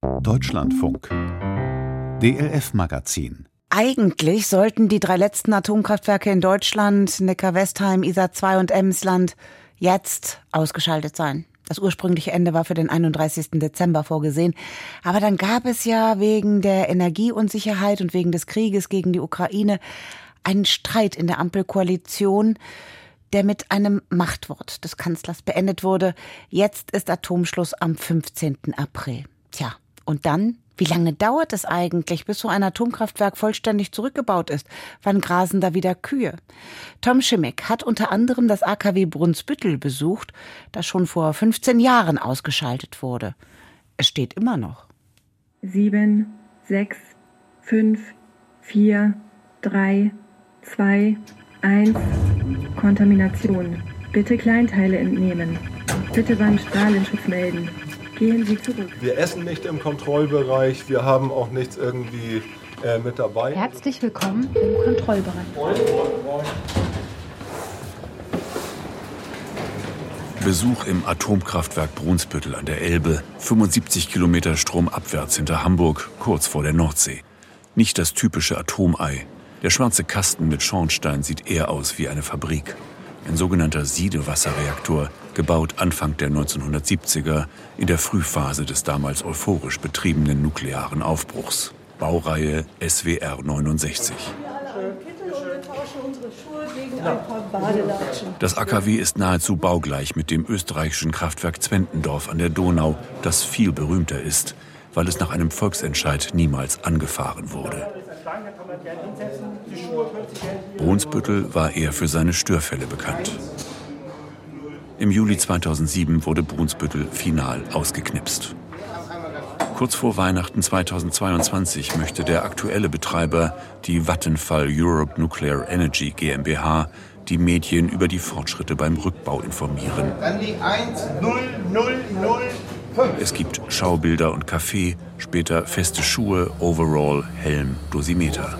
Deutschlandfunk. DLF-Magazin. Eigentlich sollten die 3 letzten Atomkraftwerke in Deutschland, Neckar-Westheim, Isar 2 und Emsland, jetzt ausgeschaltet sein. Das ursprüngliche Ende war für den 31. Dezember vorgesehen. Aber dann gab es ja wegen der Energieunsicherheit und wegen des Krieges gegen die Ukraine einen Streit in der Ampelkoalition, der mit einem Machtwort des Kanzlers beendet wurde. Jetzt ist Atomschluss am 15. April. Tja, und dann? Wie lange dauert es eigentlich, bis so ein Atomkraftwerk vollständig zurückgebaut ist? Wann grasen da wieder Kühe? Tom Schimmick hat unter anderem das AKW Brunsbüttel besucht, das schon vor 15 Jahren ausgeschaltet wurde. Es steht immer noch. 7, 6, 5, 4, 3, 2, 1. Kontamination. Bitte Kleinteile entnehmen. Bitte beim Strahlenschutz melden. Gehen Sie zurück. Wir essen nicht im Kontrollbereich, wir haben auch nichts irgendwie mit dabei. Herzlich willkommen im Kontrollbereich. Besuch im Atomkraftwerk Brunsbüttel an der Elbe, 75 Kilometer stromabwärts hinter Hamburg, kurz vor der Nordsee. Nicht das typische Atomei. Der schwarze Kasten mit Schornstein sieht eher aus wie eine Fabrik. Ein sogenannter Siedewasserreaktor, gebaut Anfang der 1970er in der Frühphase des damals euphorisch betriebenen nuklearen Aufbruchs. Baureihe SWR 69. Das AKW ist nahezu baugleich mit dem österreichischen Kraftwerk Zwentendorf an der Donau, das viel berühmter ist, weil es nach einem Volksentscheid niemals angefahren wurde. Brunsbüttel war eher für seine Störfälle bekannt. Im Juli 2007 wurde Brunsbüttel final ausgeknipst. Kurz vor Weihnachten 2022 möchte der aktuelle Betreiber, die Vattenfall Europe Nuclear Energy GmbH, die Medien über die Fortschritte beim Rückbau informieren. Dann die 10005. Es gibt Schaubilder und Kaffee, später feste Schuhe, Overall, Helm, Dosimeter.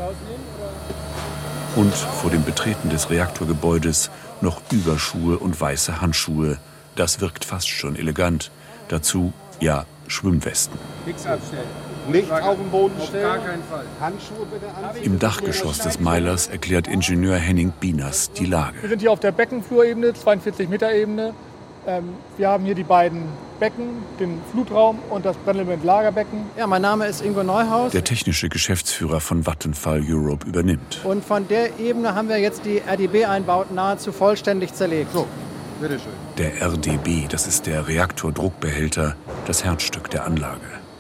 Und vor dem Betreten des Reaktorgebäudes noch Überschuhe und weiße Handschuhe. Das wirkt fast schon elegant. Dazu, ja, Schwimmwesten. Nichts abstellen. Nicht auf den Boden stellen. Auf gar keinen Fall. Handschuhe bitte anziehen. Im Dachgeschoss des Meilers erklärt Ingenieur Henning Bieners die Lage. Wir sind hier auf der Beckenflurebene, 42 Meter Ebene. Wir haben hier die beiden Becken, den Flutraum und das Brennelement-Lagerbecken. Ja, mein Name ist Ingo Neuhaus. Der technische Geschäftsführer von Vattenfall Europe übernimmt. Und von der Ebene haben wir jetzt die RDB-Einbauten nahezu vollständig zerlegt. So, bitteschön. Der RDB, das ist der Reaktordruckbehälter, das Herzstück der Anlage.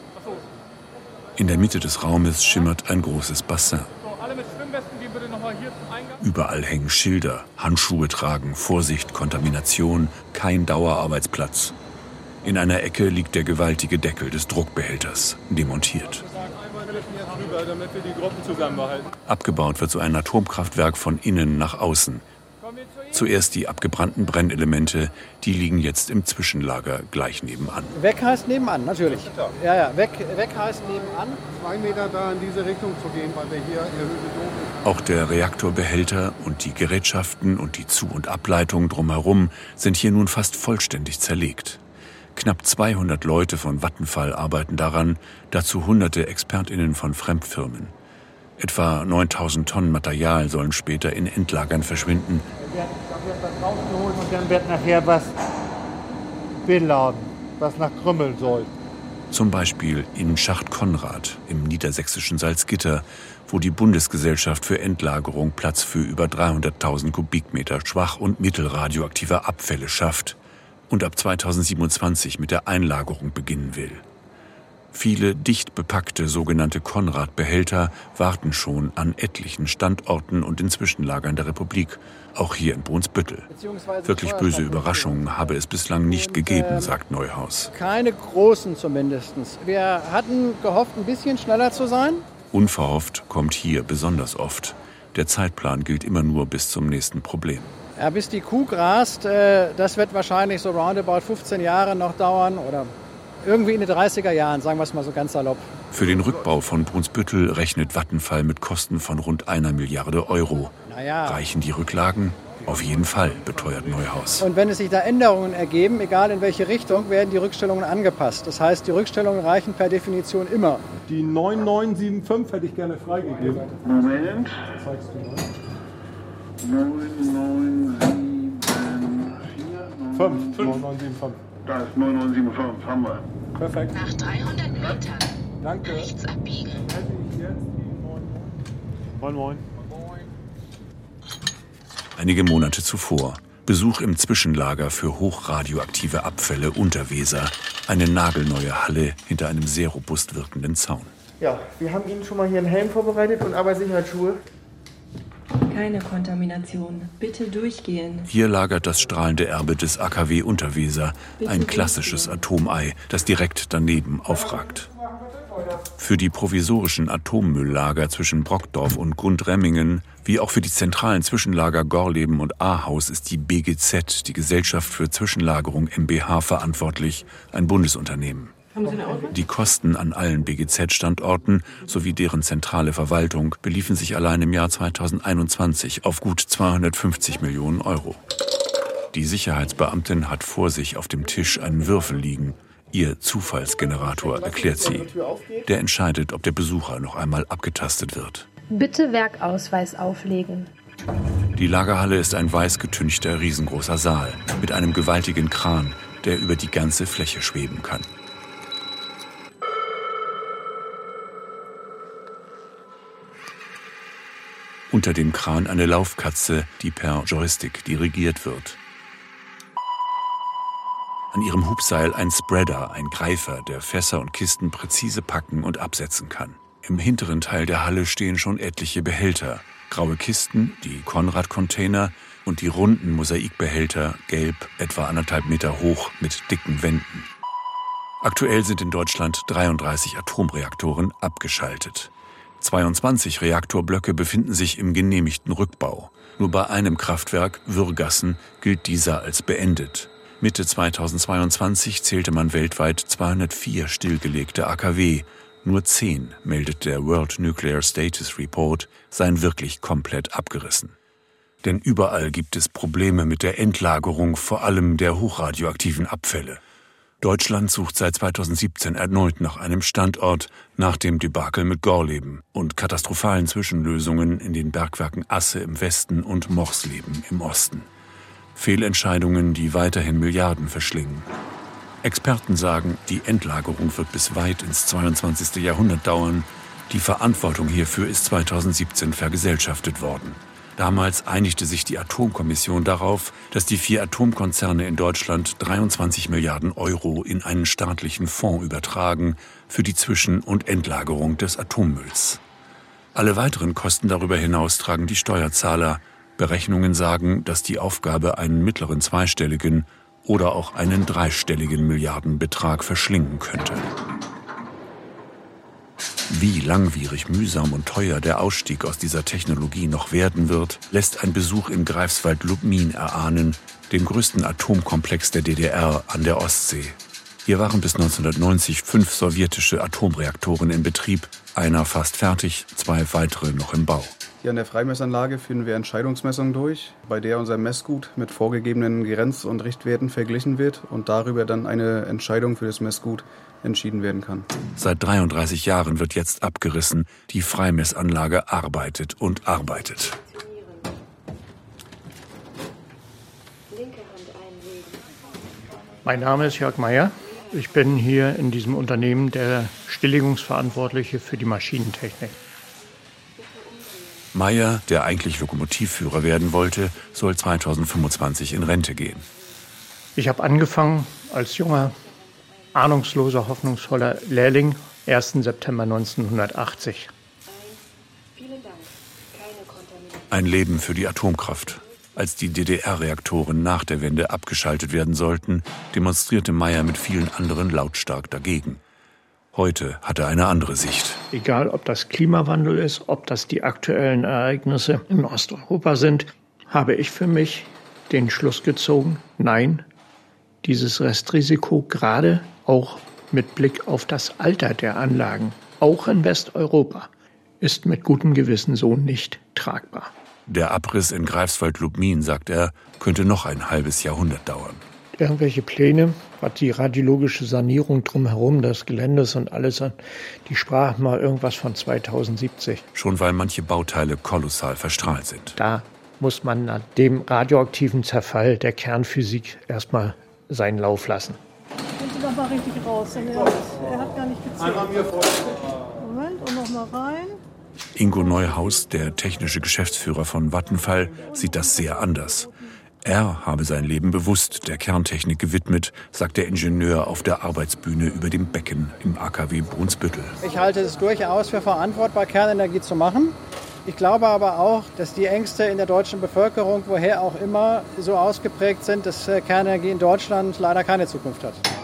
In der Mitte des Raumes schimmert ein großes Bassin. Alle mit Schwimmwesten, gehen bitte nochmal hier zum Eingang. Überall hängen Schilder, Handschuhe tragen, Vorsicht, Kontamination, kein Dauerarbeitsplatz. In einer Ecke liegt der gewaltige Deckel des Druckbehälters, demontiert. Damit wir die Gruppen zusammenbehalten. Abgebaut wird so ein Atomkraftwerk von innen nach außen. Zuerst die abgebrannten Brennelemente, die liegen jetzt im Zwischenlager gleich nebenan. Weg heißt nebenan, natürlich. Ja, weg heißt nebenan. 2 Meter da in diese Richtung zu gehen, weil wir hier in der Höhe doof sind. Auch der Reaktorbehälter und die Gerätschaften und die Zu- und Ableitung drumherum sind hier nun fast vollständig zerlegt. Knapp 200 Leute von Vattenfall arbeiten daran, dazu hunderte ExpertInnen von Fremdfirmen. Etwa 9000 Tonnen Material sollen später in Endlagern verschwinden. Wir werden das rausgeholt und dann wird nachher was beladen, was nach Krümmeln soll. Zum Beispiel in Schacht Konrad im niedersächsischen Salzgitter, wo die Bundesgesellschaft für Endlagerung Platz für über 300.000 Kubikmeter schwach- und mittelradioaktiver Abfälle schafft und ab 2027 mit der Einlagerung beginnen will. Viele dicht bepackte sogenannte Konrad-Behälter warten schon an etlichen Standorten und in Zwischenlagern der Republik, auch hier in Brunsbüttel. Wirklich böse Überraschungen habe es bislang nicht gegeben, sagt Neuhaus. Keine großen zumindest. Wir hatten gehofft, ein bisschen schneller zu sein. Unverhofft kommt hier besonders oft. Der Zeitplan gilt immer nur bis zum nächsten Problem. Ja, bis die Kuh grast, das wird wahrscheinlich so roundabout 15 Jahre noch dauern oder irgendwie in den 30er Jahren, sagen wir es mal so ganz salopp. Für den Rückbau von Brunsbüttel rechnet Vattenfall mit Kosten von rund 1 Milliarde Euro. Naja. Reichen die Rücklagen? Auf jeden Fall, beteuert Neuhaus. Und wenn es sich da Änderungen ergeben, egal in welche Richtung, werden die Rückstellungen angepasst. Das heißt, die Rückstellungen reichen per Definition immer. Die 9975 hätte ich gerne freigegeben. Moment. Zeigst du mal. 9975. Da ist 9975, haben wir. Perfekt. Nach 300 Metern. Danke. Rechts abbiegen. Moin, moin. Einige Monate zuvor. Besuch im Zwischenlager für hochradioaktive Abfälle Unterweser. Eine nagelneue Halle hinter einem sehr robust wirkenden Zaun. Ja, wir haben Ihnen schon mal hier einen Helm vorbereitet und Arbeitssicherheitsschuhe. Keine Kontamination. Bitte durchgehen. Hier lagert das strahlende Erbe des AKW Unterweser, ein klassisches Atomei, das direkt daneben aufragt. Für die provisorischen Atommülllager zwischen Brockdorf und Gundremmingen, wie auch für die zentralen Zwischenlager Gorleben und Ahaus, ist die BGZ, die Gesellschaft für Zwischenlagerung mbH, verantwortlich, ein Bundesunternehmen. Die Kosten an allen BGZ-Standorten sowie deren zentrale Verwaltung beliefen sich allein im Jahr 2021 auf gut 250 Millionen Euro. Die Sicherheitsbeamtin hat vor sich auf dem Tisch einen Würfel liegen. Ihr Zufallsgenerator, erklärt sie. Der entscheidet, ob der Besucher noch einmal abgetastet wird. Bitte Werkausweis auflegen. Die Lagerhalle ist ein weiß getünchter, riesengroßer Saal mit einem gewaltigen Kran, der über die ganze Fläche schweben kann. Unter dem Kran eine Laufkatze, die per Joystick dirigiert wird. An ihrem Hubseil ein Spreader, ein Greifer, der Fässer und Kisten präzise packen und absetzen kann. Im hinteren Teil der Halle stehen schon etliche Behälter. Graue Kisten, die Konrad-Container und die runden Mosaikbehälter, gelb, etwa 1,5 Meter hoch, mit dicken Wänden. Aktuell sind in Deutschland 33 Atomreaktoren abgeschaltet. 22 Reaktorblöcke befinden sich im genehmigten Rückbau. Nur bei einem Kraftwerk, Würgassen, gilt dieser als beendet. Mitte 2022 zählte man weltweit 204 stillgelegte AKW. Nur 10, meldet der World Nuclear Status Report, seien wirklich komplett abgerissen. Denn überall gibt es Probleme mit der Endlagerung, vor allem der hochradioaktiven Abfälle. Deutschland sucht seit 2017 erneut nach einem Standort, nach dem Debakel mit Gorleben und katastrophalen Zwischenlösungen in den Bergwerken Asse im Westen und Morsleben im Osten. Fehlentscheidungen, die weiterhin Milliarden verschlingen. Experten sagen, die Endlagerung wird bis weit ins 22. Jahrhundert dauern. Die Verantwortung hierfür ist 2017 vergesellschaftet worden. Damals einigte sich die Atomkommission darauf, dass die 4 Atomkonzerne in Deutschland 23 Milliarden Euro in einen staatlichen Fonds übertragen für die Zwischen- und Endlagerung des Atommülls. Alle weiteren Kosten darüber hinaus tragen die Steuerzahler. Berechnungen sagen, dass die Aufgabe einen mittleren zweistelligen oder auch einen dreistelligen Milliardenbetrag verschlingen könnte. Wie langwierig, mühsam und teuer der Ausstieg aus dieser Technologie noch werden wird, lässt ein Besuch in Greifswald-Lubmin erahnen, dem größten Atomkomplex der DDR an der Ostsee. Hier waren bis 1990 5 sowjetische Atomreaktoren in Betrieb, einer fast fertig, 2 weitere noch im Bau. Hier an der Freimessanlage führen wir Entscheidungsmessungen durch, bei der unser Messgut mit vorgegebenen Grenz- und Richtwerten verglichen wird und darüber dann eine Entscheidung für das Messgut entschieden werden kann. Seit 33 Jahren wird jetzt abgerissen. Die Freimessanlage arbeitet und arbeitet. Mein Name ist Jörg Meyer. Ich bin hier in diesem Unternehmen der Stilllegungsverantwortliche für die Maschinentechnik. Meyer, der eigentlich Lokomotivführer werden wollte, soll 2025 in Rente gehen. Ich habe angefangen als junger, ahnungsloser, hoffnungsvoller Lehrling, 1. September 1980. Ein Leben für die Atomkraft. Als die DDR-Reaktoren nach der Wende abgeschaltet werden sollten, demonstrierte Meyer mit vielen anderen lautstark dagegen. Heute hat er eine andere Sicht. Egal, ob das Klimawandel ist, ob das die aktuellen Ereignisse in Osteuropa sind, habe ich für mich den Schluss gezogen, nein, dieses Restrisiko, gerade auch mit Blick auf das Alter der Anlagen, auch in Westeuropa, ist mit gutem Gewissen so nicht tragbar. Der Abriss in Greifswald-Lubmin, sagt er, könnte noch ein halbes Jahrhundert dauern. Irgendwelche Pläne, was die radiologische Sanierung drumherum des Geländes und alles an, die sprachen mal irgendwas von 2070. Schon weil manche Bauteile kolossal verstrahlt sind. Da muss man nach dem radioaktiven Zerfall der Kernphysik erstmal seinen Lauf lassen. Gehen Sie doch mal richtig raus, denn er hat gar nicht gezählt. Moment, und noch mal rein. Ingo Neuhaus, der technische Geschäftsführer von Vattenfall, sieht das sehr anders. Er habe sein Leben bewusst der Kerntechnik gewidmet, sagt der Ingenieur auf der Arbeitsbühne über dem Becken im AKW Brunsbüttel. Ich halte es durchaus für verantwortbar, Kernenergie zu machen. Ich glaube aber auch, dass die Ängste in der deutschen Bevölkerung, woher auch immer, so ausgeprägt sind, dass Kernenergie in Deutschland leider keine Zukunft hat.